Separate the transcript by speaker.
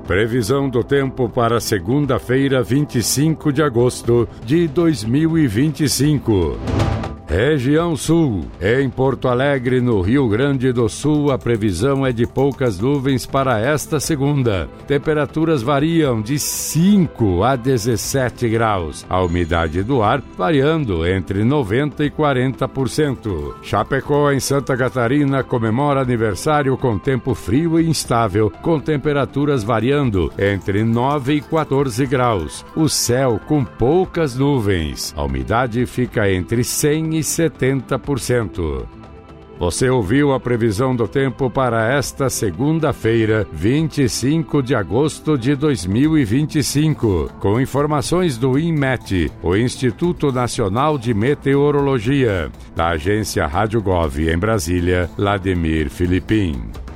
Speaker 1: Previsão do tempo para segunda-feira, 25 de agosto de 2025. Região Sul. Em Porto Alegre, no Rio Grande do Sul, a previsão é de poucas nuvens para esta segunda. Temperaturas variam de 5 a 17 graus. A umidade do ar variando entre 90% e 40%. Chapecó, em Santa Catarina, comemora aniversário com tempo frio e instável, com temperaturas variando entre 9 e 14 graus. O céu com poucas nuvens. A umidade fica entre 100 e 70%. Você ouviu a previsão do tempo para esta segunda-feira, 25 de agosto de 2025, com informações do INMET, o Instituto Nacional de Meteorologia, da agência Rádio Gov em Brasília, Vladimir Filipim.